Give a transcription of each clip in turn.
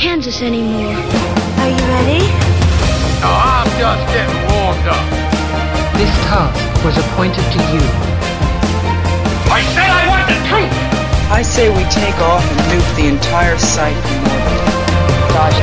Kansas anymore. Are you ready? No, I'm just getting warmed up. This task was appointed to you. I said I want the truth! I say we take off and nuke the entire site from orbit. Dodge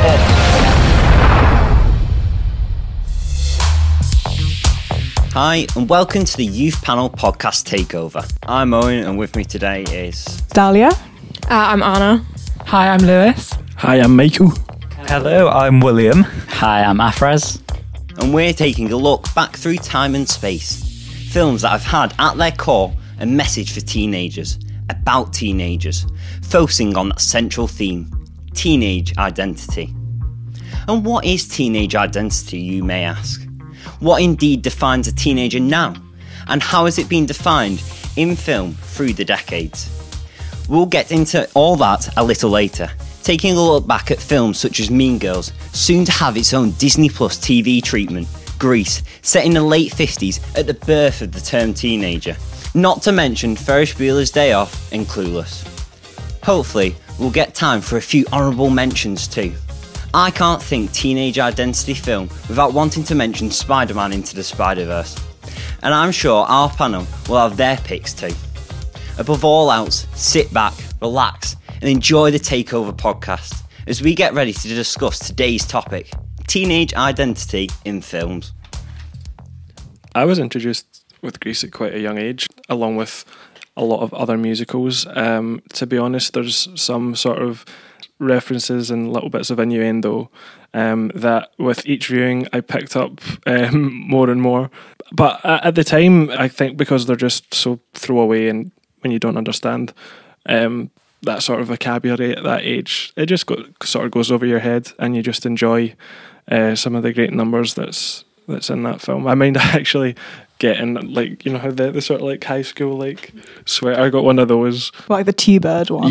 Hi, and welcome to the Youth Panel Podcast Takeover. I'm Owen, and with me today is... Dahlia. I'm Anna. Hi, I'm Lewis. Hi, I'm Michael. Hello, I'm William. Hi, I'm Afraz. And we're taking a look back through time and space. Films that have had at their core a message for teenagers, about teenagers, focusing on that central theme, teenage identity. And what is teenage identity, you may ask? What indeed defines a teenager now? And how has it been defined in film through the decades? We'll get into all that a little later, taking a look back at films such as Mean Girls, soon to have its own Disney Plus TV treatment, Grease, set in the late 50s at the birth of the term teenager, not to mention Ferris Bueller's Day Off and Clueless. Hopefully, we'll get time for a few honourable mentions too. I can't think teenage identity film without wanting to mention Spider-Man Into the Spider-Verse. And I'm sure our panel will have their picks too. Above all else, sit back, relax, and enjoy the Takeover podcast as we get ready to discuss today's topic, teenage identity in films. I was introduced with Grease at quite a young age, along with a lot of other musicals. To be honest, there's some sort of references and little bits of innuendo that with each viewing I picked up more and more. But at the time, I think because they're just so throwaway and when you don't understand that sort of vocabulary at that age, it just sort of goes over your head and you just enjoy some of the great numbers that's in that film. I mind actually getting, like, you know how the sort of like high school like sweater, I got one of those, Like the T-Bird one.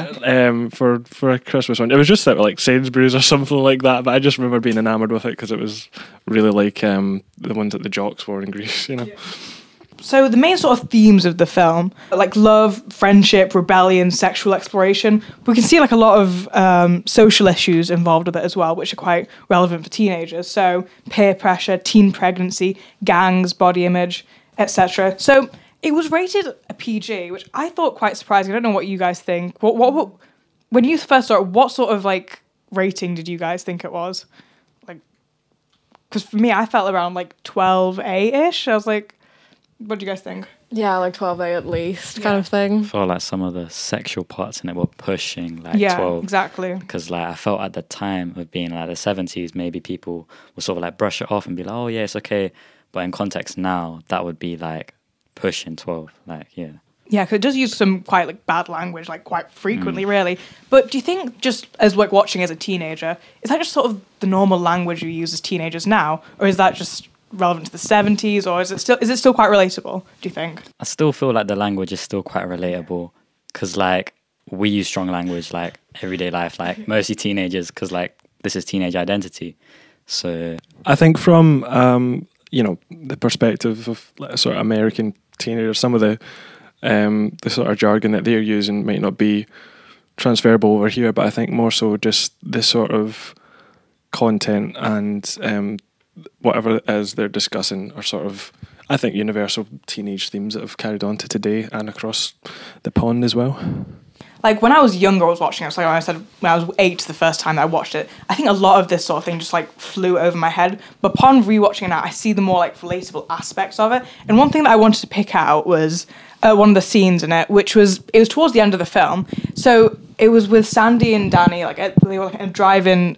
for a Christmas one. It was just at like Sainsbury's or something like that, but I just remember being enamoured with it because it was really like the ones that the jocks wore in Greece, you know. Yeah. So the main sort of themes of the film, like love, friendship, rebellion, sexual exploration, we can see like a lot of social issues involved with it as well, which are quite relevant for teenagers. So peer pressure, teen pregnancy, gangs, body image, etc. So it was rated a PG, which I thought quite surprising. I don't know what you guys think. What when you first saw it, what sort of like rating did you guys think it was? Like, because for me, I felt around like 12A-ish. I was like, what do you guys think? Yeah, like 12A at least, kind of thing. I felt like some of the sexual parts in it were pushing like 12. Yeah, exactly. Because like I felt at the time of being like the 70s, maybe people would sort of like brush it off and be like, oh yeah, it's okay. But in context now, that would be like pushing 12. Like, yeah. Yeah, because it does use some quite like bad language, like quite frequently, really. But do you think, just as like watching as a teenager, is that just sort of the normal language you use as teenagers now, or is that just relevant to the 70s, or is it still quite relatable, do you think? I still feel like the language is still quite relatable because like we use strong language like everyday life, like mostly teenagers, because like this is teenage identity. So I think from the perspective of sort of American teenagers, some of the sort of jargon that they're using might not be transferable over here, but I think more so just the sort of content and whatever it is they're discussing are sort of, I think, universal teenage themes that have carried on to today and across the pond as well. Like when I was younger, I was watching it, so like I said, when I was 8 the first time that I watched it, I think a lot of this sort of thing just like flew over my head. But upon rewatching it now, I see the more like relatable aspects of it. And one thing that I wanted to pick out was one of the scenes in it, which was towards the end of the film. So it was with Sandy and Danny, like they were like in a drive-in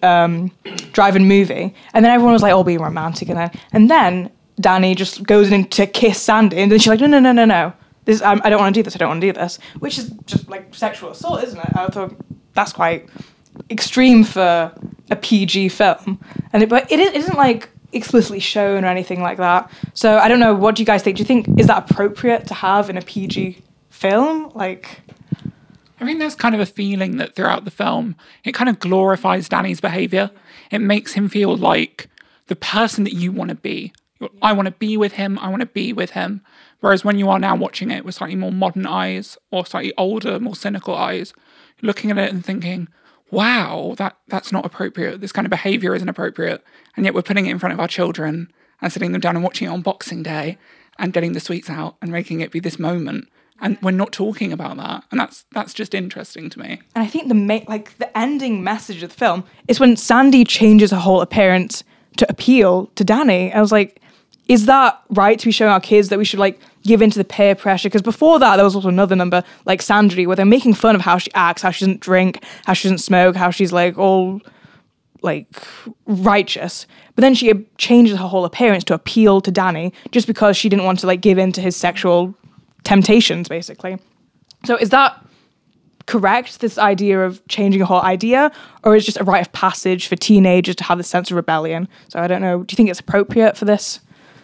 movie, and then everyone was like all being romantic, and then Danny just goes in to kiss Sandy, and then she's like, no. This, I don't want to do this, which is just like sexual assault, isn't it? I thought that's quite extreme for a PG film, but it isn't like explicitly shown or anything like that. So I don't know, what do you guys think? Do you think, is that appropriate to have in a PG film? Like, I think there's kind of a feeling that throughout the film, it kind of glorifies Danny's behaviour. It makes him feel like the person that you want to be. I want to be with him. Whereas when you are now watching it with slightly more modern eyes or slightly older, more cynical eyes, looking at it and thinking, wow, that's not appropriate. This kind of behaviour isn't appropriate. And yet we're putting it in front of our children and sitting them down and watching it on Boxing Day and getting the sweets out and making it be this moment. And we're not talking about that. And that's just interesting to me. And I think the ending message of the film is when Sandy changes her whole appearance to appeal to Danny. I was like, is that right to be showing our kids that we should like give into the peer pressure? Because before that, there was also another number like Sandry where they're making fun of how she acts, how she doesn't drink, how she doesn't smoke, how she's like all like righteous. But then she changes her whole appearance to appeal to Danny just because she didn't want to like give in to his sexual temptations, basically. So is that correct, this idea of changing a whole idea, or is it just a rite of passage for teenagers to have this sense of rebellion? So I don't know. Do you think it's appropriate for this?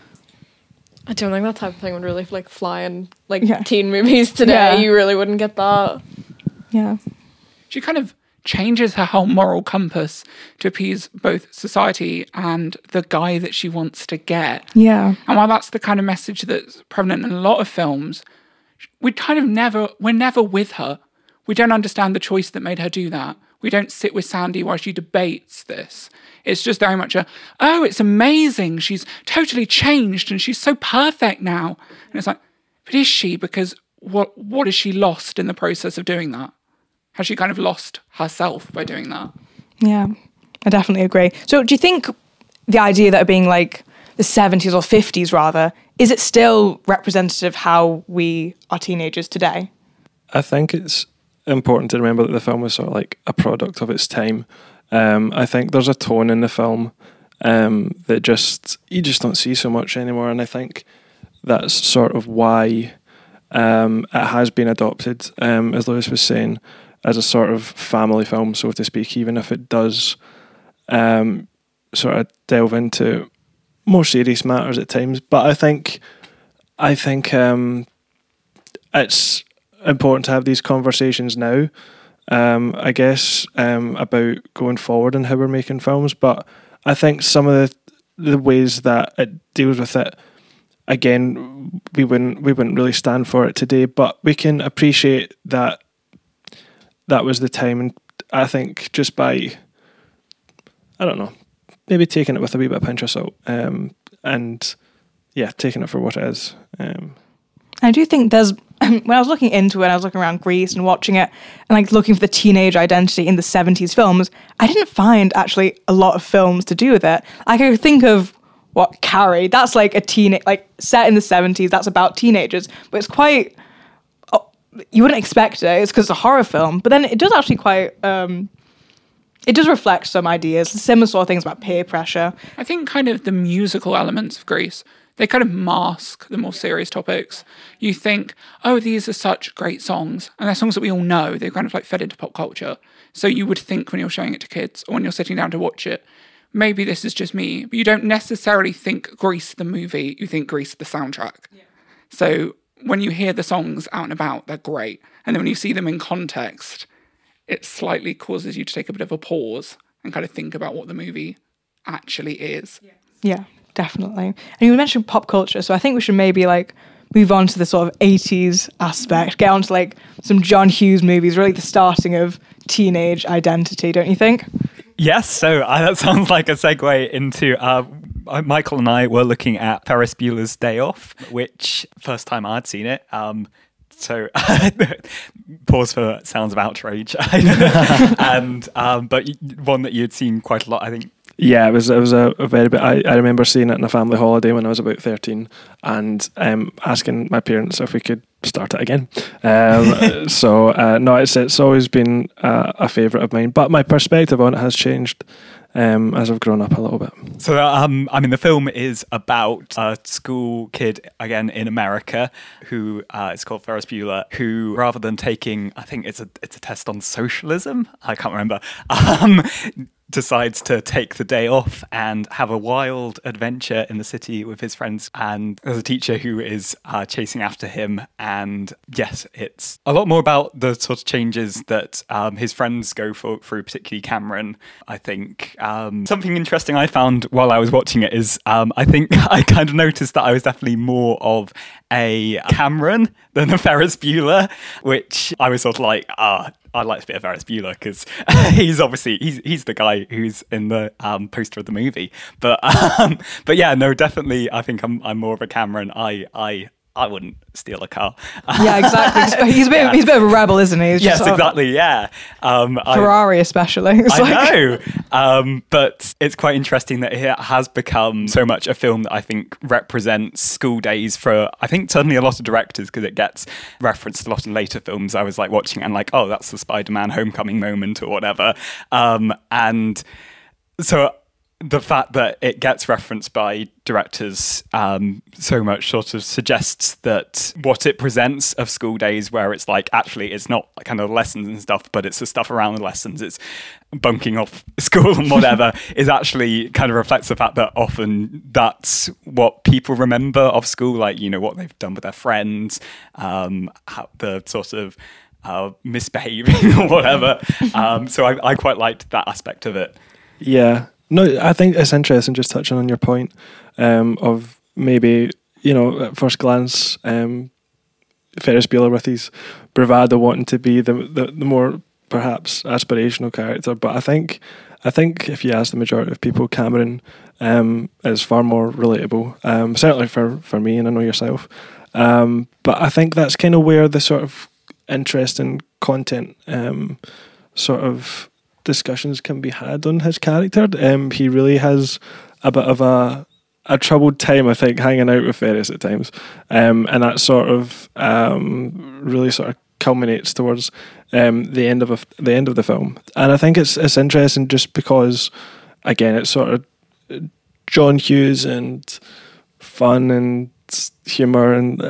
I don't think that type of thing would really like fly in like teen movies today. Yeah. You really wouldn't get that. Yeah. She kind of changes her whole moral compass to appease both society and the guy that she wants to get. Yeah. And while that's the kind of message that's prevalent in a lot of films, we're never with her. We don't understand the choice that made her do that. We don't sit with Sandy while she debates this. It's just very much it's amazing. She's totally changed and she's so perfect now. And it's like, but is she? Because what has she lost in the process of doing that? Has she kind of lost herself by doing that? Yeah, I definitely agree. So do you think the idea that being like the 70s or 50s rather, is it still representative of how we are teenagers today? I think it's important to remember that the film was sort of like a product of its time. I think there's a tone in the film that you just don't see so much anymore, and I think that's sort of why it has been adopted, as Lewis was saying, as a sort of family film, so to speak, even if it does sort of delve into more serious matters at times. But I think it's important to have these conversations now, I guess, about going forward and how we're making films. But I think some of the ways that it deals with it, again, we wouldn't really stand for it today, but we can appreciate that was the time. And I think just by, I don't know, maybe taking it with a wee bit of pinch of salt, and yeah, taking it for what it is. I do think there's, when I was looking into it, I was looking around Greece and watching it and like looking for the teenage identity in the 70s films, I didn't find actually a lot of films to do with it. Like I could think of Carrie, that's like a like set in the 70s, that's about teenagers, but it's quite, you wouldn't expect it, it's because it's a horror film, but then it does actually quite, it does reflect some ideas, similar sort of things about peer pressure. I think kind of the musical elements of Grease, they kind of mask the more serious topics. You think, oh, these are such great songs, and they're songs that we all know, they're kind of like fed into pop culture. So you would think when you're showing it to kids, or when you're sitting down to watch it, maybe this is just me, but you don't necessarily think Grease the movie, you think Grease the soundtrack. Yeah. So when you hear the songs out and about, they're great. And then when you see them in context, it slightly causes you to take a bit of a pause and kind of think about what the movie actually is. Yeah, definitely. And you mentioned pop culture, so I think we should maybe like move on to the sort of 80s aspect, get on to like some John Hughes movies, really the starting of teenage identity, don't you think? Yes, so that sounds like a segue into Michael and I were looking at Ferris Bueller's Day Off, which first time I'd seen it. So pause for sounds of outrage, and but one that you'd seen quite a lot, I think. Yeah, it was a very bit. I remember seeing it on a family holiday when I was about 13, and asking my parents if we could start it again. No, it's always been a favourite of mine, but my perspective on it has changed as I've grown up a little bit. So, the film is about a school kid, again, in America, who is called Ferris Bueller, who, rather than taking, I think it's a test on socialism, I can't remember, decides to take the day off and have a wild adventure in the city with his friends. And there's a teacher who is chasing after him. And yes, it's a lot more about the sort of changes that his friends go through, particularly Cameron. I think something interesting I found while I was watching it is I think I kind of noticed that I was definitely more of a Cameron than a Ferris Bueller, which I was sort of like, I like to be a Ferris Bueller because he's obviously he's the guy who's in the poster of the movie. But yeah, no, definitely. I think I'm more of a Cameron. I wouldn't steal a car. Yeah, exactly. He's a bit of a rebel, isn't he? He's yes, exactly. Yeah, Ferrari especially. I know, but it's quite interesting that it has become so much a film that I think represents school days for, I think, certainly a lot of directors, because it gets referenced a lot in later films. I was like watching it and like, oh, that's the Spider-Man Homecoming moment or whatever, and so the fact that it gets referenced by directors so much sort of suggests that what it presents of school days, where it's like, actually, it's not kind of lessons and stuff, but it's the stuff around the lessons, it's bunking off school and whatever, is actually kind of reflects the fact that often that's what people remember of school, like, you know, what they've done with their friends, how the sort of misbehaving or whatever. So I quite liked that aspect of it. Yeah. No, I think it's interesting just touching on your point of maybe, you know, at first glance, Ferris Bueller with his bravado wanting to be the more perhaps aspirational character. But I think if you ask the majority of people, Cameron is far more relatable, certainly for me, and I know yourself. But I think that's kind of where the sort of interesting content sort of discussions can be had on his character. He really has a bit of a troubled time, I think, hanging out with Ferris at times, and that sort of really sort of culminates towards the end of the film. And I think it's interesting just because, again, it's sort of John Hughes and fun and humour and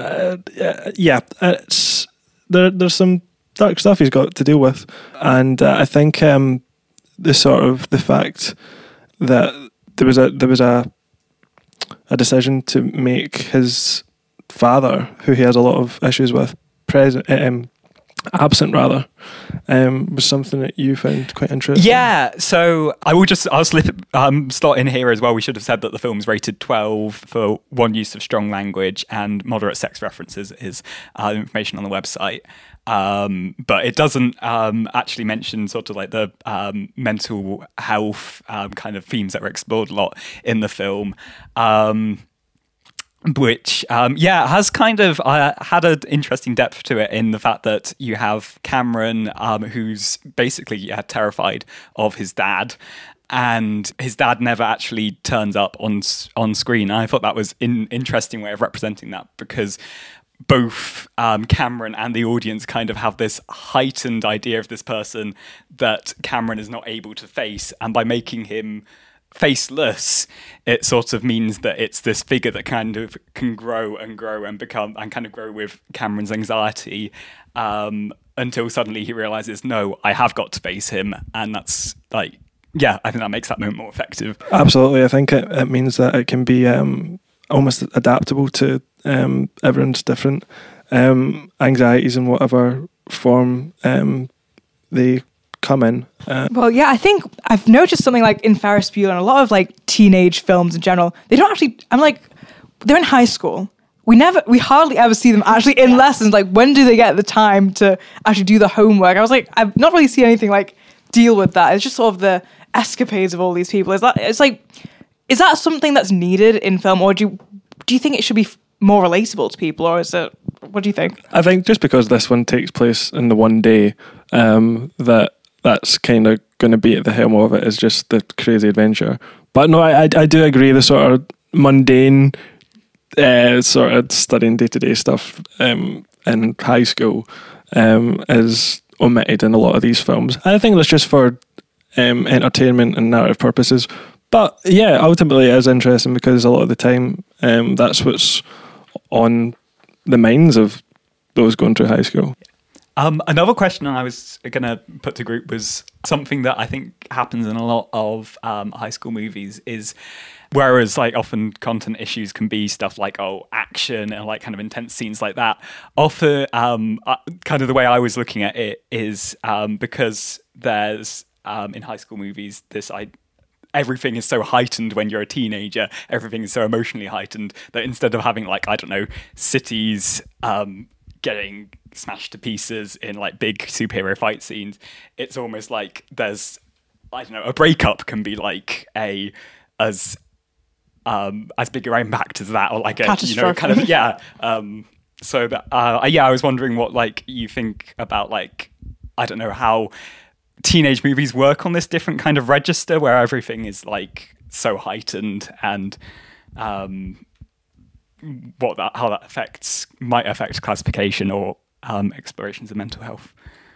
it's there's some dark stuff he's got to deal with, and I think the fact that there was a decision to make his father, who he has a lot of issues with, absent rather, was something that you found quite interesting. Yeah, so I'll slot in here as well. We should have said that the film's rated 12 for one use of strong language and moderate sex references is information on the website. But it doesn't actually mention sort of like the mental health kind of themes that were explored a lot in the film. Which, has kind of had an interesting depth to it in the fact that you have Cameron, who's basically terrified of his dad, and his dad never actually turns up on screen. And I thought that was an interesting way of representing that, because both Cameron and the audience kind of have this heightened idea of this person that Cameron is not able to face, and by making him faceless, it sort of means that it's this figure that kind of can grow and grow and become and kind of grow with Cameron's anxiety until suddenly he realizes, no, I have got to face him. And that's like, I think that makes that moment more effective. Absolutely. I think it means that it can be almost adaptable to everyone's different anxieties in whatever form they come in. Well, yeah, I think I've noticed something like in Ferris Bueller and a lot of like teenage films in general, they don't actually, I'm like, they're in high school. We hardly ever see them actually in lessons. Like, when do they get the time to actually do the homework? I was like, I've not really seen anything like deal with that. It's just sort of the escapades of all these people. Is that something that's needed in film, or do you think it should be more relatable to people, or is it, what do you think? I think just because this one takes place in the one day, that's kind of going to be at the helm of it, is just the crazy adventure. But no, I do agree, the sort of mundane sort of studying day-to-day stuff in high school is omitted in a lot of these films. And I think that's just for entertainment and narrative purposes. But yeah, ultimately it is interesting because a lot of the time that's what's on the minds of those going through high school. Another question I was going to put to group was something that I think happens in a lot of high school movies is, whereas like often content issues can be stuff like action and like kind of intense scenes like that, often kind of the way I was looking at it is because there's in high school movies everything is so heightened when you're a teenager, everything is so emotionally heightened that instead of having like, I don't know, cities getting smashed to pieces in like big superhero fight scenes. It's almost like there's, I don't know, a breakup can be like as big an impact as that, or like a, you know, kind of, yeah. So that, I was wondering what like you think about like, I don't know, how teenage movies work on this different kind of register where everything is like so heightened, and how that might affect classification or explorations of mental health.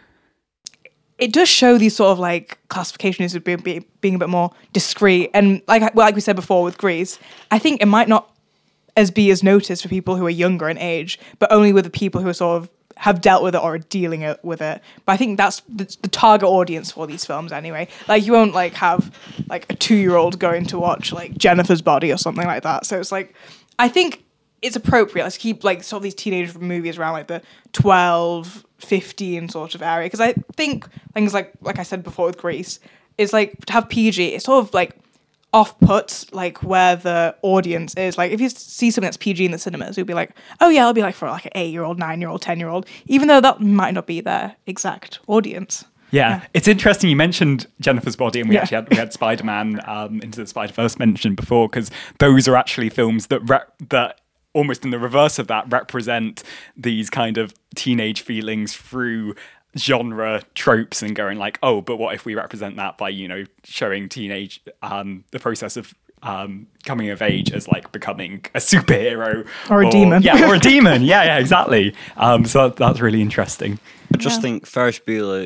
It does show these sort of like classifications as being a bit more discreet, and like we said before with Grease, I think it might not be as noticed for people who are younger in age, but only with the people who are sort of have dealt with it or are dealing with it. But I think that's the target audience for these films anyway. Like, you won't like have like a 2-year-old going to watch like Jennifer's Body or something like that. So it's like, I think it's appropriate. Let's keep like sort of these teenage movies around like the 12, 15 sort of area. Because I think things like I said before with Grease, is like to have PG, it's sort of like off-puts like where the audience is. Like if you see something that's PG in the cinemas, you'll be like, oh yeah, it'll be like for like an 8-year-old, 9-year-old, 10-year-old, even though that might not be their exact audience. Yeah, it's interesting you mentioned Jennifer's Body, and we had Spider-Man Into the Spider-Verse mentioned before, because those are actually films that almost in the reverse of that represent these kind of teenage feelings through genre tropes and going like, oh, but what if we represent that by, you know, showing teenage the process of coming of age as like becoming a superhero or a demon. Yeah, or a demon. Yeah, exactly. So that's really interesting. I just think Ferris Bueller,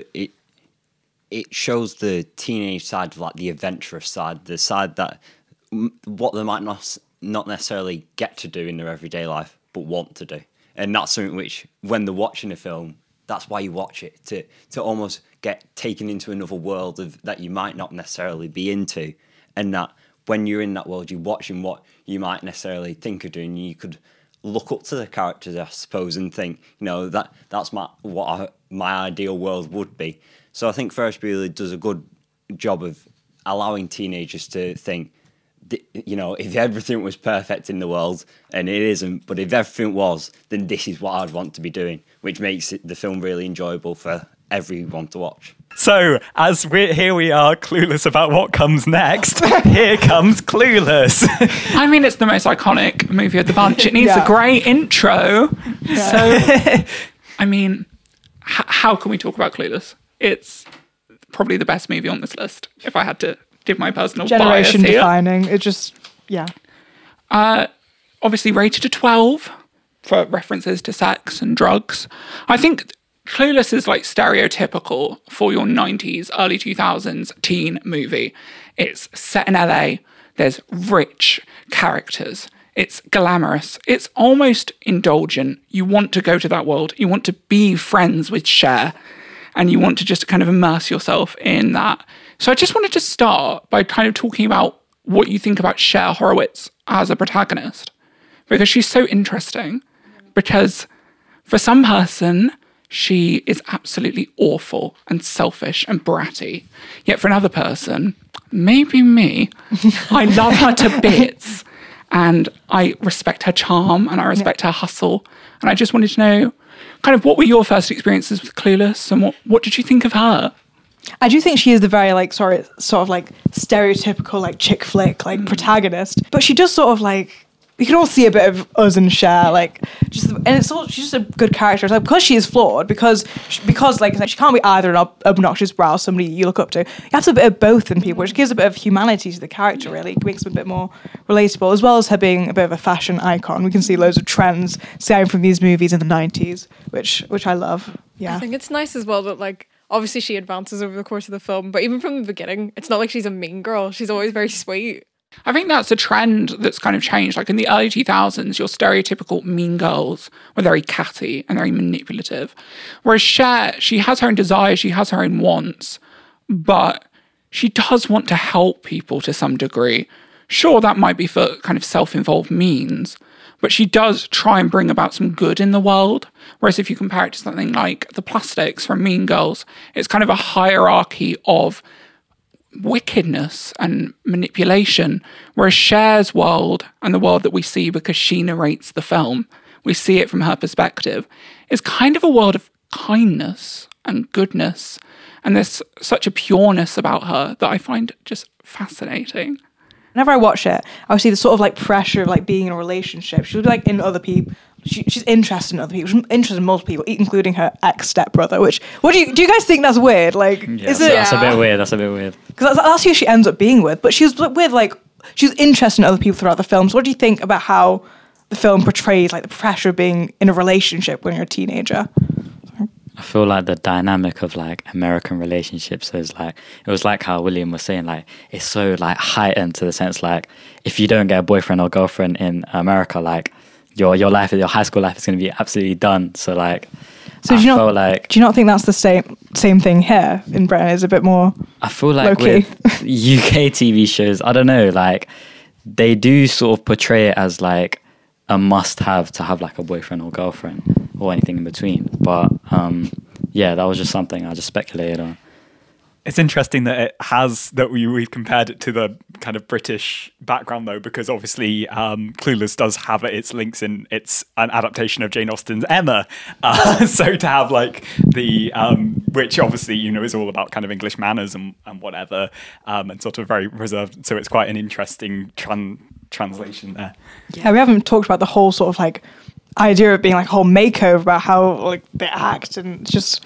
it shows the teenage side of like the adventurous side, the side that what they might not necessarily get to do in their everyday life, but want to do. And that's something which, when they're watching a film, that's why you watch it, to almost get taken into another world that you might not necessarily be into. And that when you're in that world, you're watching what you might necessarily think of doing. You could look up to the characters, I suppose, and think, you know, that's my ideal world would be. So I think Ferris Bueller does a good job of allowing teenagers to think, you know, if everything was perfect in the world, and it isn't, but if everything was, then this is what I'd want to be doing, which makes the film really enjoyable for everyone to watch. So, as we are clueless about what comes next, here comes Clueless. I mean, it's the most iconic movie of the bunch. It needs a great intro. Yeah. So, I mean, how can we talk about Clueless? It's probably the best movie on this list, if I had to give my personal generation bias here. Defining. It just, yeah. Obviously rated a 12 for references to sex and drugs. I think Clueless is like stereotypical for your 90s, early 2000s teen movie. It's set in LA. There's rich characters. It's glamorous. It's almost indulgent. You want to go to that world. You want to be friends with Cher. And you want to just kind of immerse yourself in that. So I just wanted to start by kind of talking about what you think about Cher Horowitz as a protagonist. Because she's so interesting. Because for some person, she is absolutely awful and selfish and bratty. Yet for another person, maybe me, I love her to bits. And I respect her charm and I respect her hustle. And I just wanted to know, kind of, what were your first experiences with Clueless, and what did you think of her? I do think she is the very sort of like stereotypical like chick flick like protagonist, but she does sort of like, you can all see a bit of us and Cher, like she's just a good character. Like, because she is flawed, because like she can't be either an obnoxious brow, somebody you look up to. You have to have a bit of both in people, which gives a bit of humanity to the character. Really, it makes them a bit more relatable, as well as her being a bit of a fashion icon. We can see loads of trends stemming from these movies in the 90s, which I love. Yeah, I think it's nice as well that like obviously she advances over the course of the film, but even from the beginning, it's not like she's a mean girl. She's always very sweet. I think that's a trend that's kind of changed. Like in the early 2000s, your stereotypical mean girls were very catty and very manipulative. Whereas Cher, she has her own desires, she has her own wants, but she does want to help people to some degree. Sure, that might be for kind of self-involved means, but she does try and bring about some good in the world. Whereas if you compare it to something like The Plastics from Mean Girls, it's kind of a hierarchy of wickedness and manipulation, whereas Cher's world and the world that we see because she narrates the film, we see it from her perspective, is kind of a world of kindness and goodness. And there's such a pureness about her that I find just fascinating. Whenever I watch it, I would see the sort of like pressure of like being in a relationship. She would be like in other people. She's interested in other people. She's interested in multiple people, including her ex-stepbrother. Which, do you guys think that's weird? Like, is it? That's a bit weird. That's a bit weird. Because that's who she ends up being with. But she was with like she's interested in other people throughout the film. So what do you think about how the film portrays like the pressure of being in a relationship when you're a teenager? I feel like the dynamic of like American relationships is like, it was like how William was saying, like it's so like heightened to the sense like if you don't get a boyfriend or girlfriend in America, like your life, your high school life is going to be absolutely done. So like, so do you not think that's the same thing here in Britain? Is a bit more. I feel like low-key. with UK TV shows, I don't know, like they do sort of portray it as like a must-have to have like a boyfriend or girlfriend or anything in between. But yeah, that was just something I just speculated on. It's interesting that we've compared it to the kind of British background though, because obviously Clueless does have its links in it's an adaptation of Jane Austen's Emma. So to have like the which obviously is all about kind of English manners and whatever, and sort of very reserved. So it's quite an interesting translation there. Yeah, we haven't talked about the whole sort of like idea of being like a whole makeover about how like they act, and it's just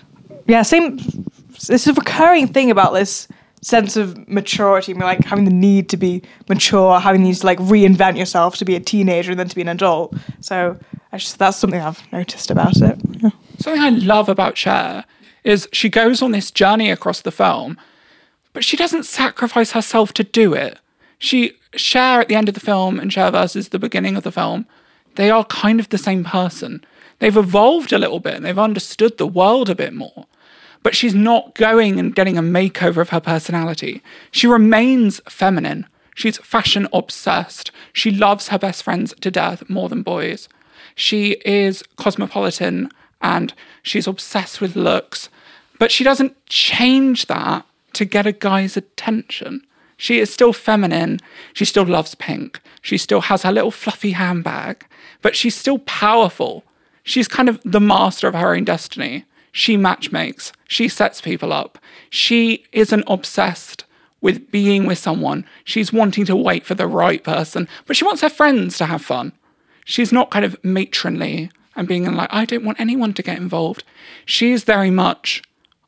same. It's a recurring thing about this sense of maturity, like having the need to be mature, having these to like reinvent yourself to be a teenager and then to be an adult. So that's something I've noticed about it. Yeah. Something I love about Cher is she goes on this journey across the film, but she doesn't sacrifice herself to do it. Cher at the end of the film and Cher versus the beginning of the film, they are kind of the same person. They've evolved a little bit and they've understood the world a bit more. But she's not going and getting a makeover of her personality. She remains feminine. She's fashion obsessed. She loves her best friends to death more than boys. She is cosmopolitan and she's obsessed with looks. But she doesn't change that to get a guy's attention. She is still feminine. She still loves pink. She still has her little fluffy handbag. But she's still powerful. She's kind of the master of her own destiny. She matchmakes. She sets people up. She isn't obsessed with being with someone. She's wanting to wait for the right person, but she wants her friends to have fun. She's not kind of matronly and being like, I don't want anyone to get involved. She's very much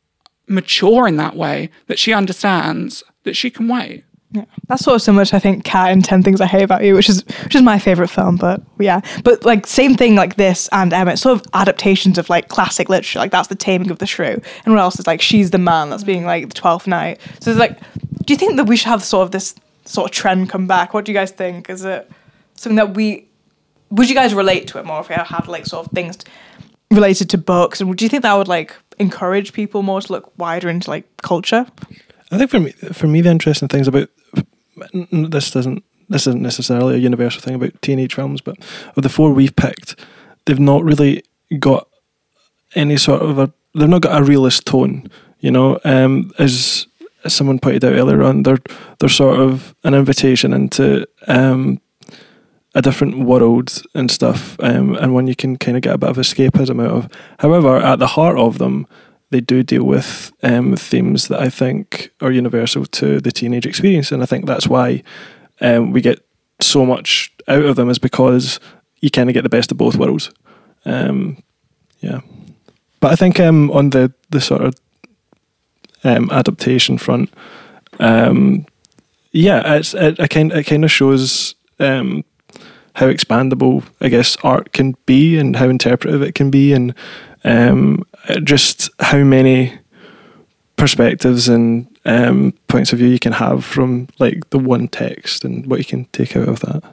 mature in that way, that she understands that she can wait. Yeah, that's sort of similar to I think Cat in 10 Things I Hate About You, which is my favourite film. But but like same thing like this and Emma, it's sort of adaptations of like classic literature. Like that's The Taming of the Shrew, and what else is like She's the Man, that's being like The 12th Night. So it's like, do you think that we should have sort of this sort of trend come back? What do you guys think? Is it something that would you guys relate to it more if we had like sort of things related to books? And do you think that would like encourage people more to look wider into like culture? I think for me the interesting things about this isn't necessarily a universal thing about teenage films, but of the four we've picked, they've not really got any sort of they've not got a realist tone, as someone pointed out earlier on, they're sort of an invitation into a different world and stuff, and one you can kind of get a bit of escapism out of. However, at the heart of them, they do deal with themes that I think are universal to the teenage experience, and I think that's why we get so much out of them, is because you kind of get the best of both worlds. But I think on the sort of adaptation front, it kind of shows how expandable I guess art can be and how interpretive it can be, and just how many perspectives and points of view you can have from like the one text and what you can take out of that.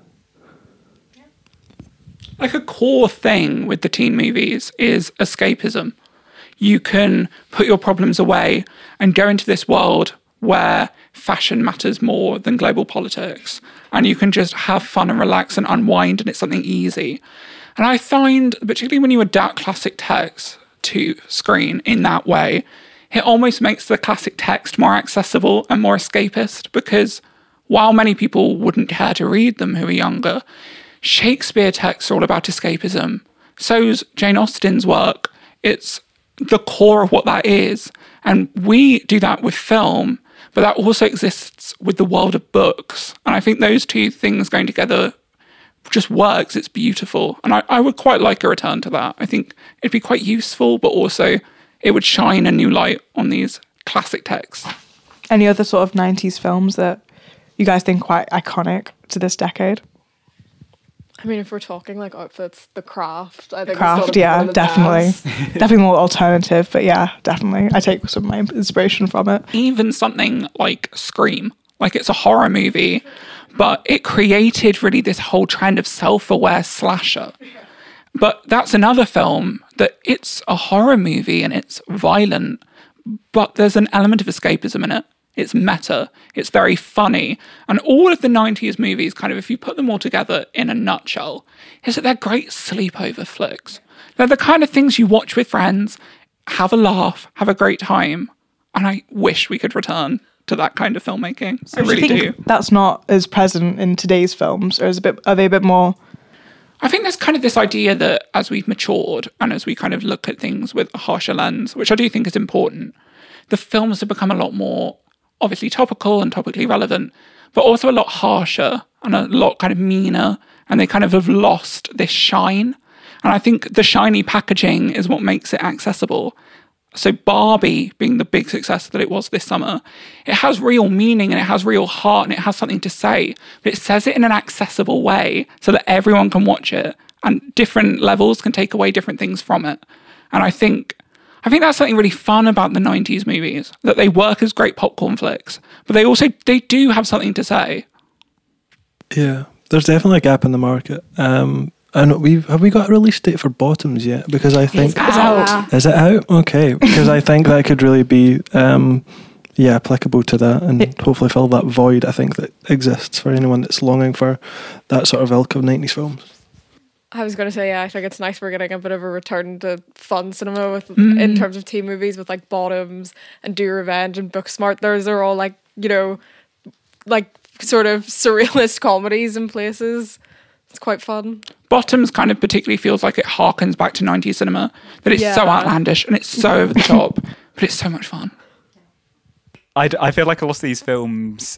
Like a core thing with the teen movies is escapism. You can put your problems away and go into this world where fashion matters more than global politics, and you can just have fun and relax and unwind, and it's something easy. And I find, particularly when you adapt classic text to screen in that way, it almost makes the classic text more accessible and more escapist, because while many people wouldn't care to read them who are younger, Shakespeare texts are all about escapism. So's Jane Austen's work. It's the core of what that is. And we do that with film, but that also exists with the world of books. And I think those two things going together just works. It's beautiful. And I would quite like a return to that. I think it'd be quite useful, but also it would shine a new light on these classic texts. Any other sort of 90s films that you guys think quite iconic to this decade? I mean, if we're talking like outfits, The Craft, I think Craft, yeah, definitely. Definitely more alternative, but yeah, definitely. I take some of my inspiration from it. Even something like Scream, like it's a horror movie, but it created really this whole trend of self-aware slasher. But that's another film that it's a horror movie and it's violent, but there's an element of escapism in it. It's meta. It's very funny. And all of the 90s movies, kind of, if you put them all together in a nutshell, is that they're great sleepover flicks. They're the kind of things you watch with friends, have a laugh, have a great time. And I wish we could return to that kind of filmmaking. So I really do. That's not as present in today's films, or are they a bit more? I think there's kind of this idea that as we've matured and as we kind of look at things with a harsher lens, which I do think is important, the films have become a lot more obviously topical and topically relevant, but also a lot harsher and a lot kind of meaner, and they kind of have lost this shine. And I think the shiny packaging is what makes it accessible. So Barbie being the big success that it was this summer, it has real meaning and it has real heart and it has something to say, but it says it in an accessible way so that everyone can watch it and different levels can take away different things from it. And I think that's something really fun about the 90s movies, that they work as great popcorn flicks, but they do have something to say. Yeah, there's definitely a gap in the market. And have we got a release date for Bottoms yet? Because I think... It's out. Is it out? Okay, because I think that could really be applicable to that and hopefully fill that void, I think, that exists for anyone that's longing for that sort of ilk of 90s films. I was going to say, I think it's nice we're getting a bit of a return to fun cinema in terms of teen movies with like Bottoms and Do Revenge and Booksmart. Those are all like, like sort of surrealist comedies in places. It's quite fun. Bottoms kind of particularly feels like it harkens back to 90s cinema, that it's so outlandish and it's so over the top, but it's so much fun. I feel like a lot of these films...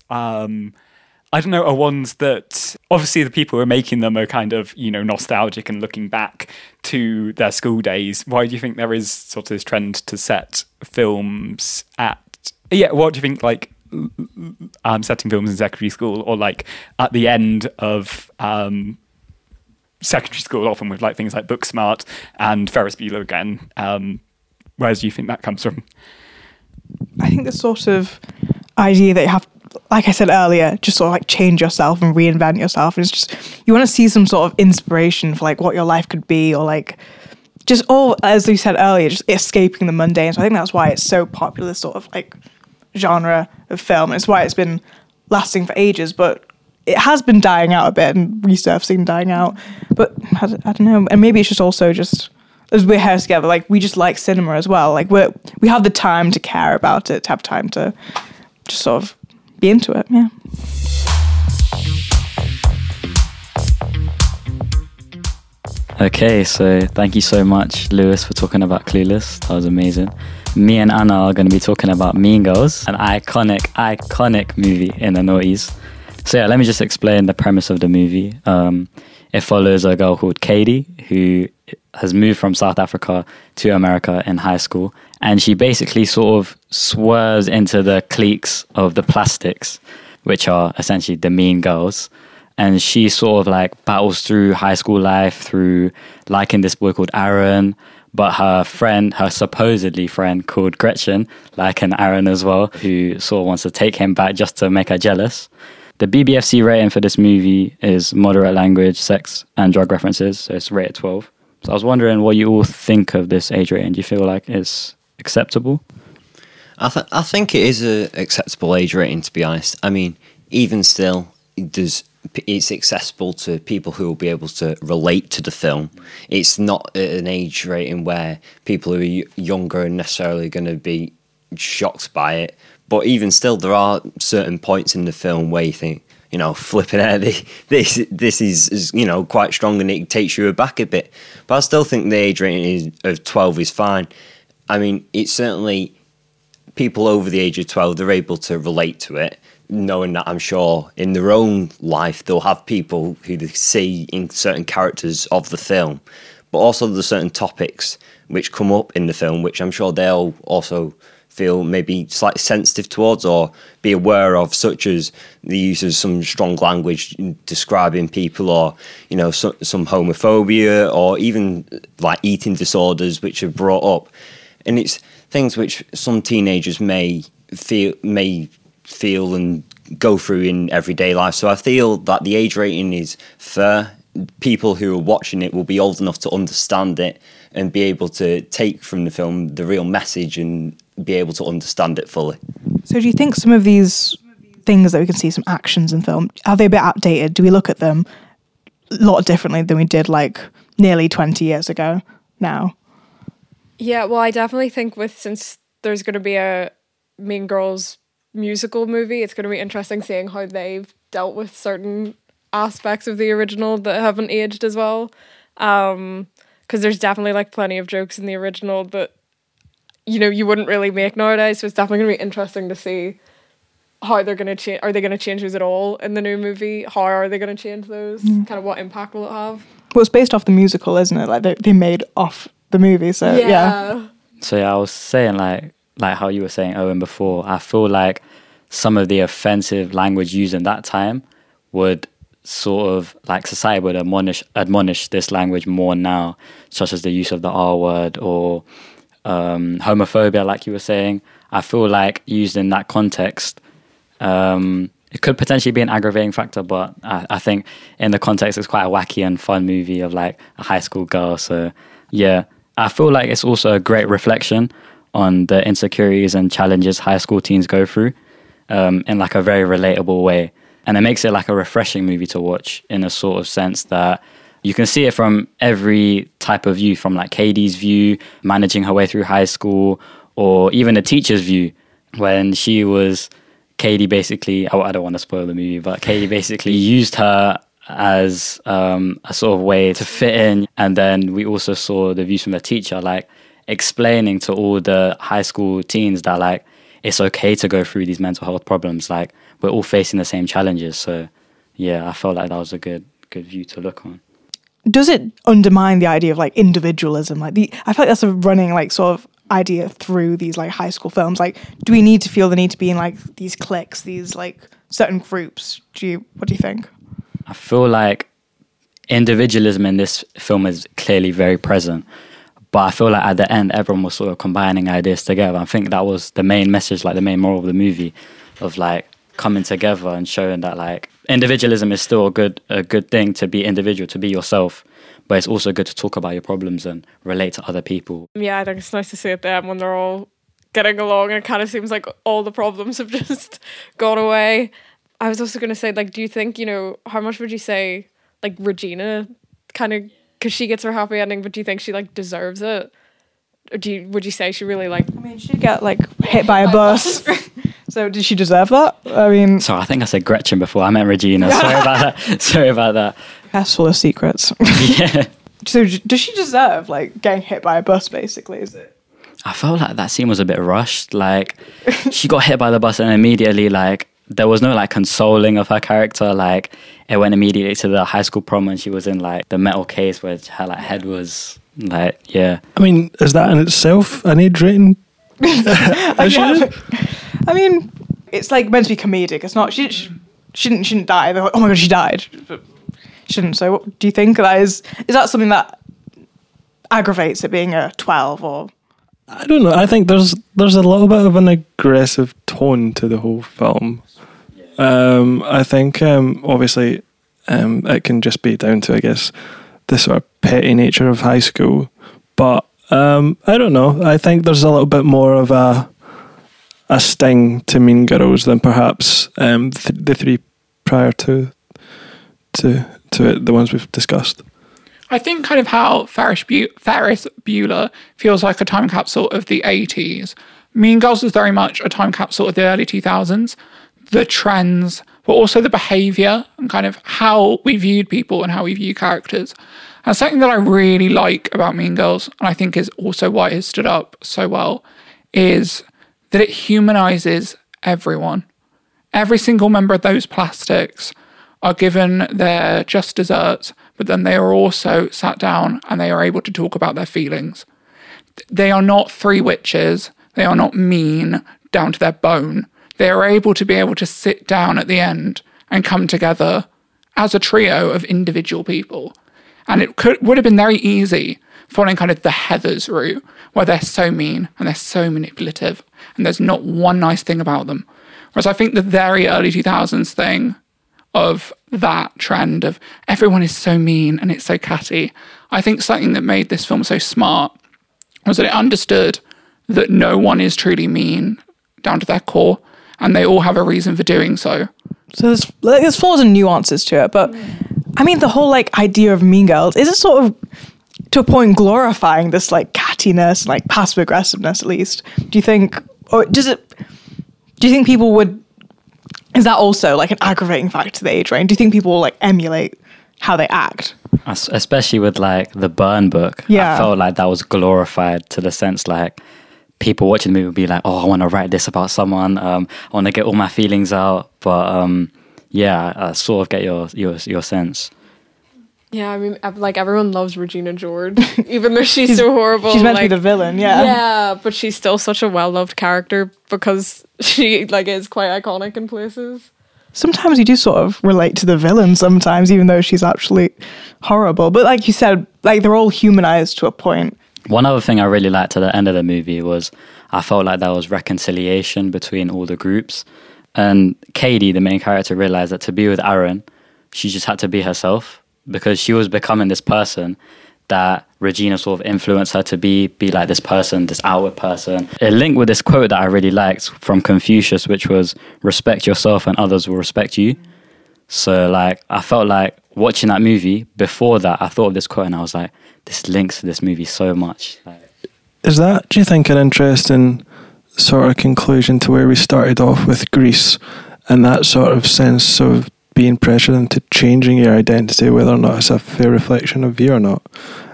I don't know, are ones that obviously the people who are making them are kind of, nostalgic and looking back to their school days. Why do you think there is sort of this trend to set films at... Yeah, what do you think, like, setting films in secondary school or, like, at the end of secondary school, often with, like, things like Booksmart and Ferris Bueller again. Where do you think that comes from? I think the sort of idea that you have, like I said earlier, just sort of like change yourself and reinvent yourself. And it's just, you want to see some sort of inspiration for like what your life could be, or like just all, as you said earlier, just escaping the mundane. So I think that's why it's so popular, this sort of like genre of film. And it's why it's been lasting for ages, but it has been dying out a bit and resurfacing, dying out. But I don't know. And maybe it's just also just, as we're here together, like we just like cinema as well. Like we have the time to care about it, to have time to just sort of be into it, yeah. Okay, so thank you so much, Lewis, for talking about Clueless. That was amazing. Me and Anna are going to be talking about Mean Girls, an iconic movie in the noughties. So yeah, let me just explain the premise of the movie. It follows a girl called Katie who has moved from South Africa to America in high school, and she basically sort of swerves into the cliques of the Plastics, which are essentially the mean girls. And she sort of like battles through high school life through liking this boy called Aaron, but her supposedly friend called Gretchen, liking Aaron as well, who sort of wants to take him back just to make her jealous. The BBFC rating for this movie is moderate language, sex, and drug references, so it's rated 12. So I was wondering what you all think of this age rating. Do you feel like it's acceptable? I think it is an acceptable age rating, to be honest. I mean, even still, it's accessible to people who will be able to relate to the film. It's not an age rating where people who are younger are necessarily going to be shocked by it. But even still, there are certain points in the film where you think, flipping out, this is quite strong and it takes you aback a bit. But I still think the age rating of 12 is fine. I mean, it's certainly people over the age of 12, they're able to relate to it, knowing that I'm sure in their own life they'll have people who they see in certain characters of the film, but also there's certain topics which come up in the film which I'm sure they'll also feel maybe slightly sensitive towards or be aware of, such as the use of some strong language describing people, or some homophobia, or even like eating disorders which are brought up. And it's things which some teenagers may feel and go through in everyday life. So I feel that the age rating is fair. People who are watching it will be old enough to understand it and be able to take from the film the real message and be able to understand it fully. So do you think some of these things that we can see, some actions in film, are they a bit outdated? Do we look at them a lot differently than we did like nearly 20 years ago now? Yeah, well, I definitely think since there's going to be a Mean Girls musical movie, it's going to be interesting seeing how they've dealt with certain aspects of the original that haven't aged as well. Because there's definitely like plenty of jokes in the original that you wouldn't really make nowadays. So it's definitely going to be interesting to see how they're going to change. Are they going to change those at all in the new movie? How are they going to change those? Kind of what impact will it have? Well, it's based off the musical, isn't it? Like they made off the movie, so yeah. So yeah, I was saying like how you were saying, Owen, before, I feel like some of the offensive language used in that time would sort of like society would admonish this language more now, such as the use of the R word or homophobia, like you were saying. I feel like used in that context, it could potentially be an aggravating factor, but I think in the context it's quite a wacky and fun movie of like a high school girl. So yeah, I feel like it's also a great reflection on the insecurities and challenges high school teens go through in like a very relatable way. And it makes it like a refreshing movie to watch in a sort of sense that you can see it from every type of view, from like Katie's view, managing her way through high school, or even the teacher's view when Katie basically, I don't want to spoil the movie, but Katie basically used her as a sort of way to fit in. And then we also saw the views from the teacher, like explaining to all the high school teens that like it's okay to go through these mental health problems. Like we're all facing the same challenges. So yeah, I felt like that was a good view to look on. Does it undermine the idea of like individualism? I feel like that's a running like sort of idea through these like high school films. Like, do we need to feel the need to be in like these cliques, these like certain groups? What do you think? I feel like individualism in this film is clearly very present, but I feel like at the end everyone was sort of combining ideas together. I think that was the main message, like the main moral of the movie, of like coming together and showing that like individualism is still a good thing, to be individual, to be yourself, but it's also good to talk about your problems and relate to other people. Yeah, I think it's nice to see at the end when they're all getting along and it kind of seems like all the problems have just gone away. I was also going to say, like, do you think, how much would you say, like, Regina kind of, because she gets her happy ending, but do you think she, like, deserves it? Or would you say she really, like... I mean, she'd get, like, hit by a bus. So did she deserve that? I mean... So I think I said Gretchen before. I meant Regina. Sorry about that. That's full of secrets. Yeah. So does she deserve, like, getting hit by a bus, basically, is it? I felt like that scene was a bit rushed. Like, she got hit by the bus and immediately, like, there was no, like, consoling of her character. Like, it went immediately to the high school prom and she was in, like, the metal case where her, like, head was, like, yeah. I mean, is that in itself an age rating? I mean, it's, like, meant to be comedic. It's not... She shouldn't die. They're like, oh my god, she died. But shouldn't. So what do you think that is that something that aggravates it being a 12 or... I don't know. I think there's a little bit of an aggressive tone to the whole film. I think obviously it can just be down to, I guess, the sort of petty nature of high school. But I don't know. I think there's a little bit more of a sting to Mean Girls than perhaps the three prior to it, the ones we've discussed. I think kind of how Ferris Bueller feels like a time capsule of the 80s. Mean Girls was very much a time capsule of the early 2000s. The trends but also the behaviour and kind of how we viewed people and how we view characters. And something that I really like about Mean Girls, and I think is also why it has stood up so well, is that it humanises everyone. Every single member of those plastics are given their just desserts, but then they are also sat down and they are able to talk about their feelings. They are not three witches. They are not mean down to their bone. They are able to sit down at the end and come together as a trio of individual people. And it would have been very easy following kind of the Heathers route, where they're so mean and they're so manipulative and there's not one nice thing about them. Whereas I think the very early 2000s thing of that trend of everyone is so mean and it's so catty, I think something that made this film so smart was that it understood that no one is truly mean down to their core, and they all have a reason for doing so. So there's flaws and nuances to it, but I mean, the whole like idea of Mean Girls, is it sort of to a point glorifying this like cattiness, like passive aggressiveness at least? Do you think, or do you think people would, is that also like an aggravating factor to the age range? Do you think people will like emulate how they act? Especially with like the Burn book. Yeah. I felt like that was glorified to the sense like people watching the movie would be like, oh, I want to write this about someone. I want to get all my feelings out. But yeah, I sort of get your sense. Yeah, I mean, like everyone loves Regina George, even though she's so horrible. She's meant to be the villain, yeah. Yeah, but she's still such a well-loved character because she like is quite iconic in places. Sometimes you do sort of relate to the villain sometimes, even though she's actually horrible. But like you said, like they're all humanized to a point. One other thing I really liked at the end of the movie was I felt like there was reconciliation between all the groups. And Katie, the main character, realized that to be with Aaron, she just had to be herself, because she was becoming this person that Regina sort of influenced her to be like this person, this outward person. It linked with this quote that I really liked from Confucius, which was, respect yourself and others will respect you. So like, I felt like watching that movie, before that, I thought of this quote and I was like, this links to this movie so much. Is that, do you think, an interesting sort of conclusion to where we started off with Grease and that sort of sense of being pressured into changing your identity, whether or not it's a fair reflection of you or not,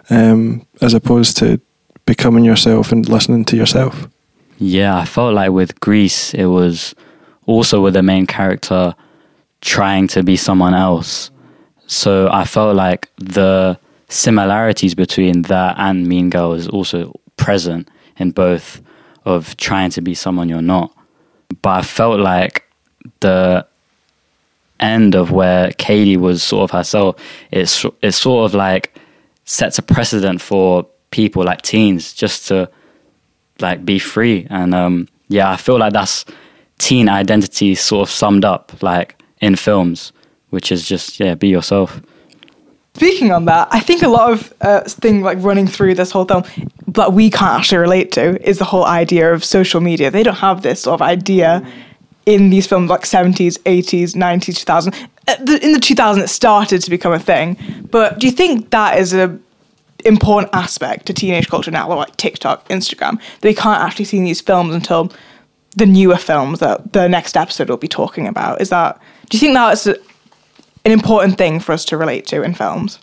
as opposed to becoming yourself and listening to yourself? Yeah, I felt like with Grease, it was also with the main character trying to be someone else. So I felt like the similarities between that and Mean Girls is also present in both of trying to be someone you're not. But I felt like the end of where Katie was sort of herself, it's sort of like sets a precedent for people like teens just to like be free. And yeah, I feel like that's teen identity sort of summed up like in films, which is just, yeah, be yourself. Speaking on that, I think a lot of thing like running through this whole film that we can't actually relate to is the whole idea of social media. They don't have this sort of idea in these films like 70s, 80s, 90s, 2000s. In the 2000s, it started to become a thing. But do you think that is a important aspect to teenage culture now, like TikTok, Instagram, that we can't actually see in these films until the newer films that the next episode will be talking about? Do you think that is an important thing for us to relate to in films?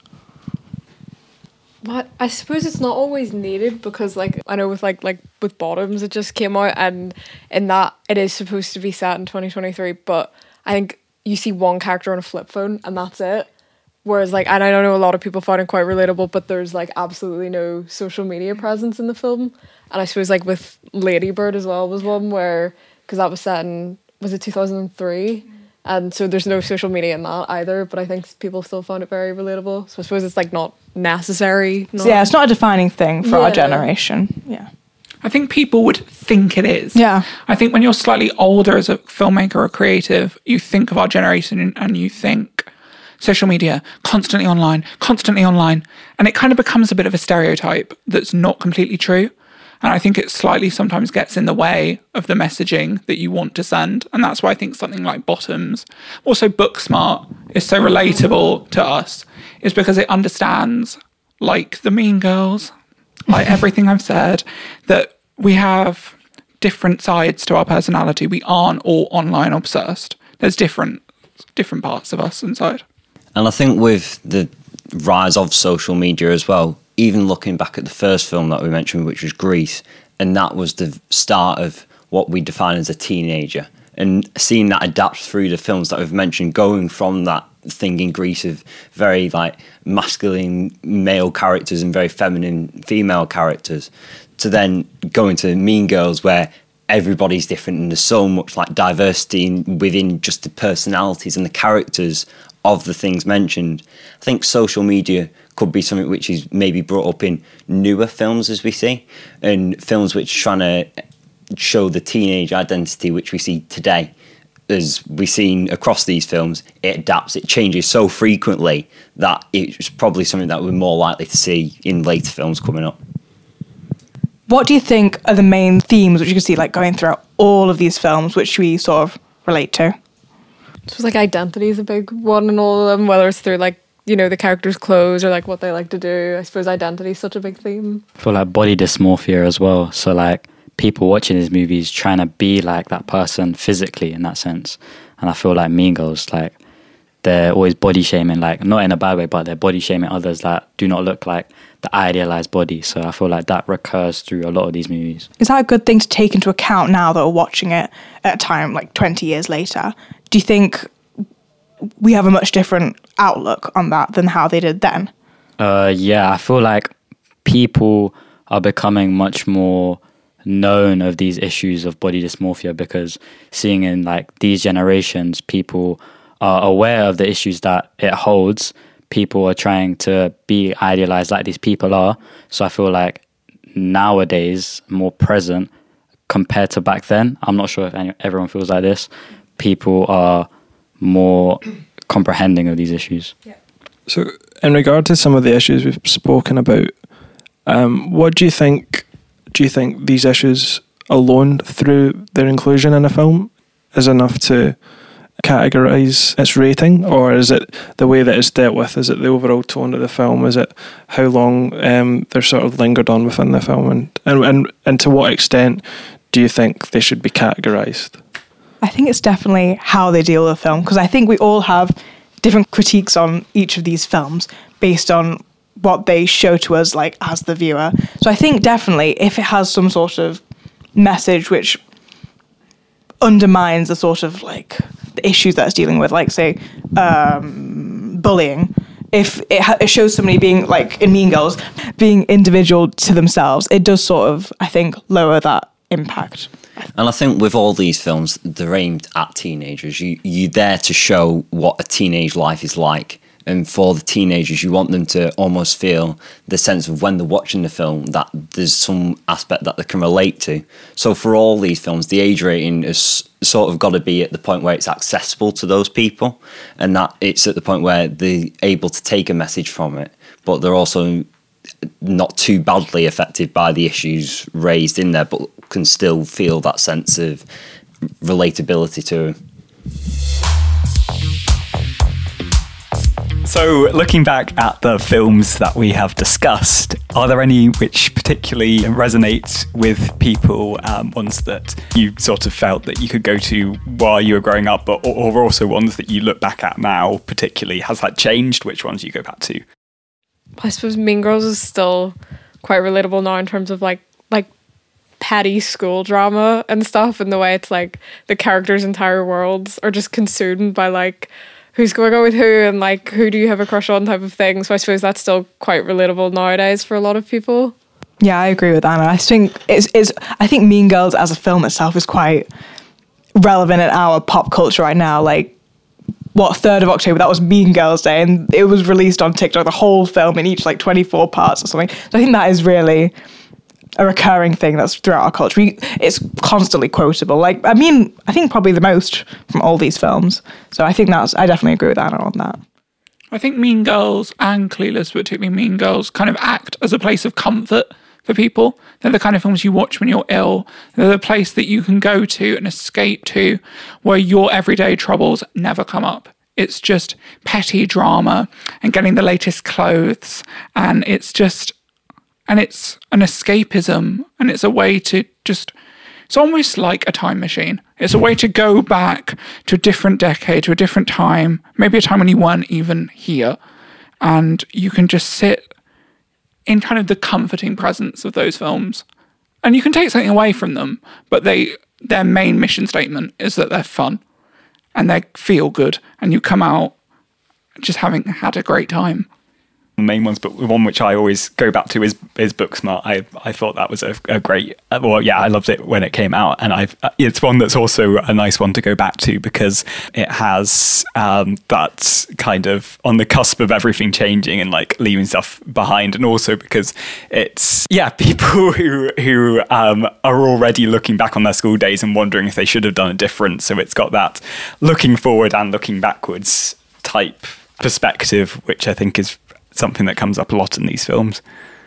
But I suppose it's not always needed, because like I know with like with Bottoms, it just came out, and in that it is supposed to be set in 2023, but I think you see one character on a flip phone and that's it. Whereas like, and I don't know, a lot of people find it quite relatable, but there's like absolutely no social media presence in the film. And I suppose like with Lady Bird as well was one where, because that was set in, was it 2003? And so there's no social media in that either, but I think people still found it very relatable. So I suppose it's like not necessary. So yeah, it's not a defining thing for our generation. Yeah. I think people would think it is. Yeah. I think when you're slightly older as a filmmaker or creative, you think of our generation and you think social media, constantly online. And it kind of becomes a bit of a stereotype that's not completely true. And I think it slightly sometimes gets in the way of the messaging that you want to send. And that's why I think something like Bottoms, also Booksmart, is so relatable to us, is because it understands, like the Mean Girls, like everything I've said, that we have different sides to our personality. We aren't all online obsessed. There's different different parts of us inside. And I think with the rise of social media as well, even looking back at the first film that we mentioned, which was Grease, and that was the start of what we define as a teenager, and seeing that adapt through the films that we've mentioned, going from that thing in Grease of very like masculine male characters and very feminine female characters, to then going to Mean Girls where everybody's different and there's so much like diversity within just the personalities and the characters of the things mentioned. I think social media could be something which is maybe brought up in newer films, as we see, and films which are trying to show the teenage identity which we see today. As we've seen across these films, it adapts, it changes so frequently that it's probably something that we're more likely to see in later films coming up. What do you think are the main themes which you can see like going throughout all of these films which we sort of relate to? So like identity is a big one in all of them, whether it's through like, you know, the characters' clothes or like what they like to do. I suppose identity is such a big theme. I feel like body dysmorphia as well. So like people watching these movies trying to be like that person physically in that sense. And I feel like Mean Girls, like they're always body shaming, like not in a bad way, but they're body shaming others that do not look like the idealized body. So I feel like that recurs through a lot of these movies. Is that a good thing to take into account now that we're watching it at a time like 20 years later? Do you think we have a much different outlook on that than how they did then? Yeah, I feel like people are becoming much more known of these issues of body dysmorphia, because seeing in like these generations, people are aware of the issues that it holds. People are trying to be idealized like these people are. So I feel like nowadays, more present compared to back then. I'm not sure if everyone feels like this. People are more comprehending of these issues. Yeah. So in regard to some of the issues we've spoken about, what do you think? Do you think these issues alone, through their inclusion in a film, is enough to categorise its rating, or is it the way that it's dealt with? Is it the overall tone of the film? Is it how long they're sort of lingered on within the film, and to what extent do you think they should be categorised? I think it's definitely how they deal with the film, because I think we all have different critiques on each of these films based on what they show to us, like as the viewer. So I think definitely if it has some sort of message which undermines the sort of like the issues that it's dealing with, like say bullying, if it shows somebody being like in Mean Girls being individual to themselves, it does sort of, I think, lower that impact. And I think with all these films, they're aimed at teenagers. You're there to show what a teenage life is like. And for the teenagers, you want them to almost feel the sense of when they're watching the film that there's some aspect that they can relate to. So for all these films, the age rating has sort of got to be at the point where it's accessible to those people, and that it's at the point where they're able to take a message from it, but they're also not too badly affected by the issues raised in there, but can still feel that sense of relatability to them. So, looking back at the films that we have discussed, are there any which particularly resonate with people, ones that you sort of felt that you could go to while you were growing up, or also ones that you look back at now particularly? Has that changed? Which ones you go back to? I suppose Mean Girls is still quite relatable now in terms of like petty school drama and stuff, and the way it's like the characters' entire worlds are just consumed by like who's going on with who and like who do you have a crush on type of thing. So I suppose that's still quite relatable nowadays for a lot of people. Yeah, I agree with Anna. I think I think Mean Girls as a film itself is quite relevant in our pop culture right now. Like, 3rd of October, that was Mean Girls Day, and it was released on TikTok, the whole film in each like 24 parts or something. So I think that is really a recurring thing that's throughout our culture. It's constantly quotable. Like, I mean, I think probably the most from all these films. So I think I definitely agree with Anna on that. I think Mean Girls and Clueless, particularly Mean Girls, kind of act as a place of comfort for people. They're the kind of films you watch when you're ill. They're the place that you can go to and escape to where your everyday troubles never come up. It's just petty drama and getting the latest clothes, and it's an escapism, and it's a way to just it's almost like a time machine. It's a way to go back to a different decade, to a different time, maybe a time when you weren't even here. And you can just sit in kind of the comforting presence of those films. And you can take something away from them, but their main mission statement is that they're fun and they feel good, and you come out just having had a great time. The main ones, but the one which I always go back to is Booksmart. I thought that was a great, well, yeah, I loved it when it came out, and it's one that's also a nice one to go back to because it has that kind of on the cusp of everything changing and like leaving stuff behind, and also because it's people who are already looking back on their school days and wondering if they should have done it different. So it's got that looking forward and looking backwards type perspective, which I think is something that comes up a lot in these films.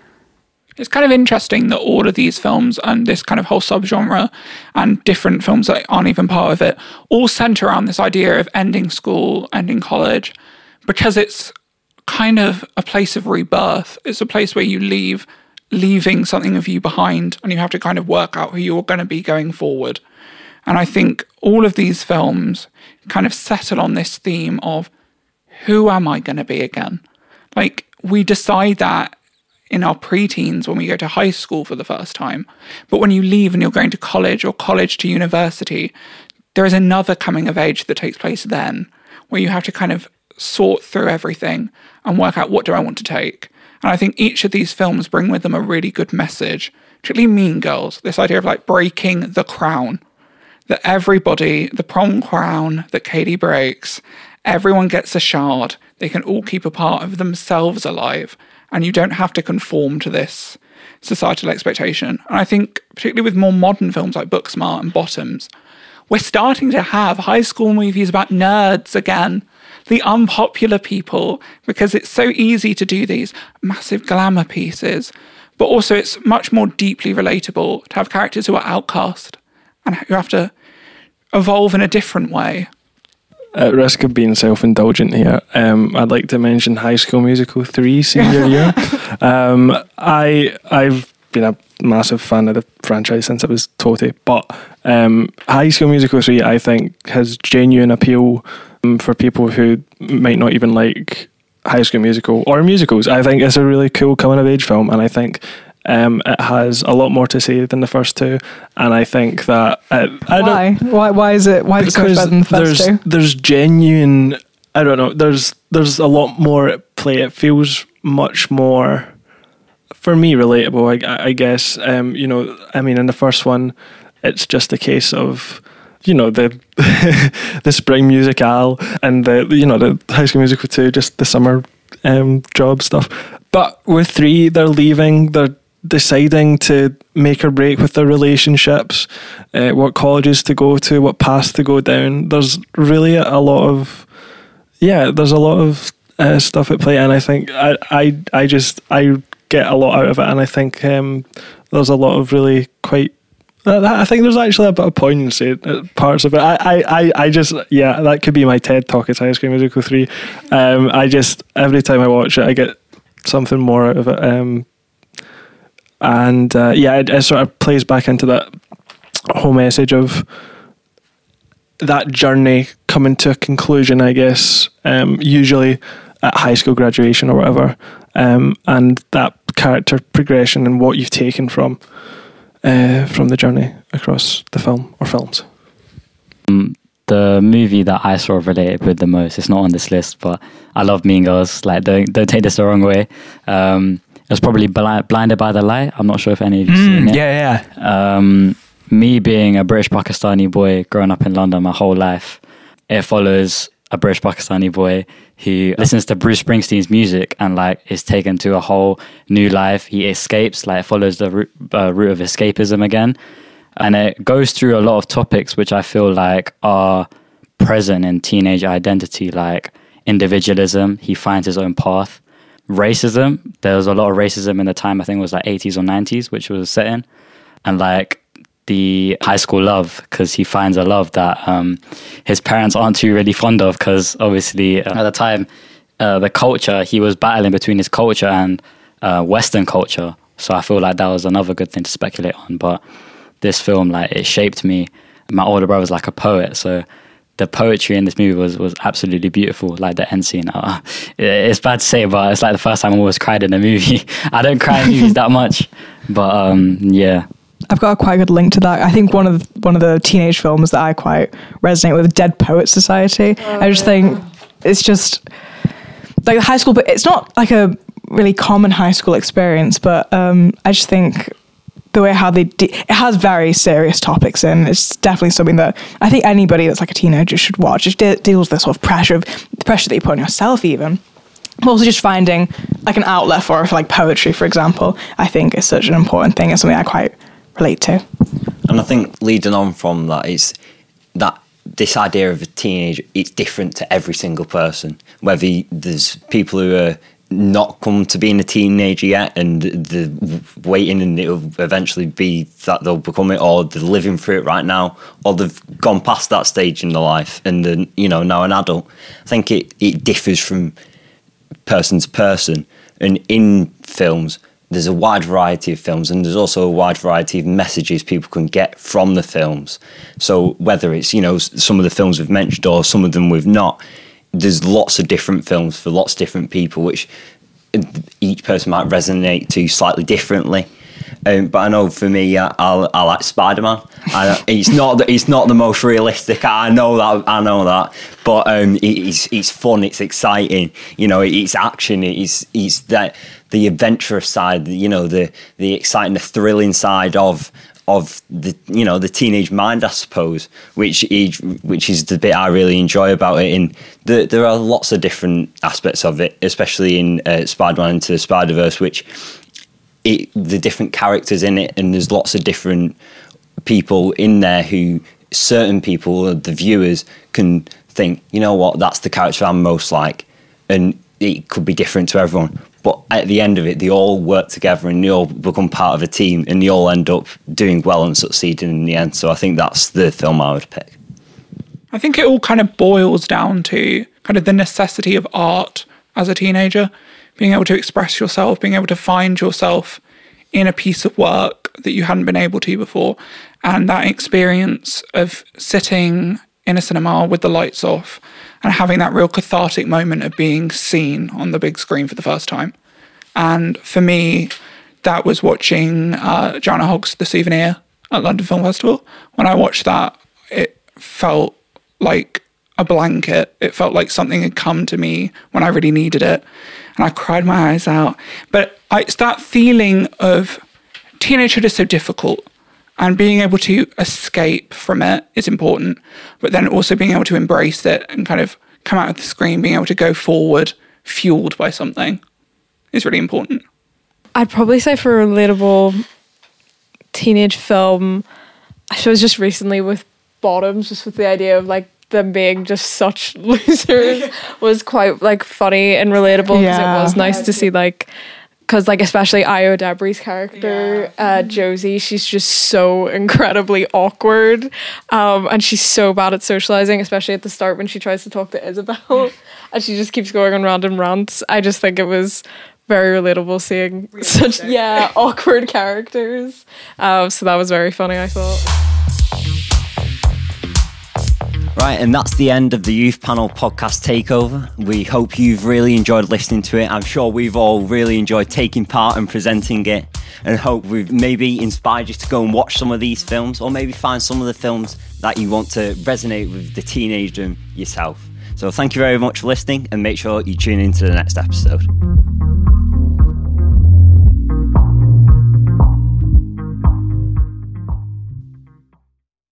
It's kind of interesting that all of these films and this kind of whole subgenre and different films that aren't even part of it all center around this idea of ending school, ending college, because it's kind of a place of rebirth. It's a place where you leaving something of you behind, and you have to kind of work out who you're going to be going forward. And I think all of these films kind of settle on this theme of, who am I going to be again? Like, we decide that in our preteens when we go to high school for the first time. But when you leave and you're going to college or college to university, there is another coming of age that takes place then, where you have to kind of sort through everything and work out, what do I want to take? And I think each of these films bring with them a really good message, particularly Mean Girls, this idea of like breaking the crown. That everybody, the prom crown that Katie breaks, everyone gets a shard. They can all keep a part of themselves alive, and you don't have to conform to this societal expectation. And I think, particularly with more modern films like Booksmart and Bottoms, we're starting to have high school movies about nerds again, the unpopular people, because it's so easy to do these massive glamour pieces, but also it's much more deeply relatable to have characters who are outcast and who have to evolve in a different way. At risk of being self-indulgent here, I'd like to mention High School Musical 3 senior year. I've been a massive fan of the franchise since I was 20, but High School Musical 3 I think has genuine appeal for people who might not even like High School Musical or musicals. I think it's a really cool coming of age film, and I think it has a lot more to say than the first two, and I think that why is it so much better than the first two? There's genuine, I don't know, there's a lot more at play. It feels much more, for me, relatable, I guess. I mean, in the first one, it's just a case of, the the spring musicale, and the High School Musical 2, just the summer job stuff. But with 3, they're leaving, they're deciding to make or break with their relationships, what colleges to go to, what paths to go down. There's really a lot of stuff at play, and I think I get a lot out of it, and I think there's a lot of really quite. I think there's actually a bit of poignancy at parts of it. I just that could be my TED talk. It's High School Musical 3. Every time I watch it, I get something more out of it. It sort of plays back into that whole message of that journey coming to a conclusion, I guess, usually at high school graduation or whatever, and that character progression and what you've taken from the journey across the film or films. The movie that I sort of related with the most, it's not on this list, but I love Mean Girls. Like, don't take this the wrong way. It was probably Blinded by the Light. I'm not sure if any of you seen it. Yeah. Me being a British Pakistani boy growing up in London my whole life, it follows a British Pakistani boy who listens to Bruce Springsteen's music and like is taken to a whole new life. He escapes, like follows the route of escapism again. And it goes through a lot of topics which I feel like are present in teenage identity, like individualism. He finds his own path. Racism. There was a lot of racism in the time, I think it was like 80s or 90s, which was set in. And like the high school love, because he finds a love that his parents aren't too really fond of, because obviously at the time, the culture, he was battling between his culture and Western culture. So I feel like that was another good thing to speculate on. But this film, like, it shaped me. My older brother's like a poet, so the poetry in this movie was absolutely beautiful. Like the end scene, it's bad to say, but it's like the first time I almost cried in a movie. I don't cry in movies that much, but yeah. I've got a quite good link to that. I think one of the teenage films that I quite resonate with, Dead Poets Society. I just think it's just like high school, but it's not like a really common high school experience. But I just think the way how it has very serious topics in. It's definitely something that I think anybody that's like a teenager should watch. It deals with the sort of pressure that you put on yourself, even. But also just finding like an outlet for like poetry, for example, I think is such an important thing and something I quite relate to. And I think leading on from that is that this idea of a teenager, it's different to every single person. Whether there's people who are not come to being a teenager yet and they're waiting and it'll eventually be that they'll become it, or they're living through it right now, or they've gone past that stage in their life and they're, now an adult. I think it differs from person to person. And in films, there's a wide variety of films, and there's also a wide variety of messages people can get from the films. So whether it's, some of the films we've mentioned or some of them we've not, there's lots of different films for lots of different people, which each person might resonate to slightly differently. But I know for me, I like Spider-Man. It's not the most realistic. I know that. But it's fun. It's exciting. It's action. It's that the adventurous side. The exciting, the thrilling side of the teenage mind, I suppose, which is the bit I really enjoy about it. And there are lots of different aspects of it, especially in Spider-Man Into the Spider-Verse, which the different characters in it, and there's lots of different people in there who certain people, the viewers, can think, that's the character I'm most like, and it could be different to everyone. But at the end of it, they all work together and they all become part of a team and they all end up doing well and succeeding in the end. So I think that's the film I would pick. I think it all kind of boils down to kind of the necessity of art as a teenager, being able to express yourself, being able to find yourself in a piece of work that you hadn't been able to before. And that experience of sitting in a cinema with the lights off and having that real cathartic moment of being seen on the big screen for the first time. And for me, that was watching Joanna Hogg's The Souvenir at London Film Festival. When I watched that, it felt like a blanket. It felt like something had come to me when I really needed it. And I cried my eyes out. But it's that feeling of teenagehood is so difficult, and being able to escape from it is important, but then also being able to embrace it and kind of come out of the screen, being able to go forward, fueled by something, is really important. I'd probably say for a relatable teenage film, I suppose just recently with Bottoms, just with the idea of like them being just such losers was quite like funny and relatable, because it was nice to see like, because like especially Io Debree's character, Josie, she's just so incredibly awkward, and she's so bad at socializing, especially at the start when she tries to talk to Isabel and she just keeps going on random rants. I just think it was very relatable seeing such awkward characters, so that was very funny, I thought. Right, and that's the end of the Youth Panel podcast takeover. We hope you've really enjoyed listening to it. I'm sure we've all really enjoyed taking part and presenting it, and hope we've maybe inspired you to go and watch some of these films, or maybe find some of the films that you want to resonate with the teenager yourself. So thank you very much for listening, and make sure you tune in to the next episode.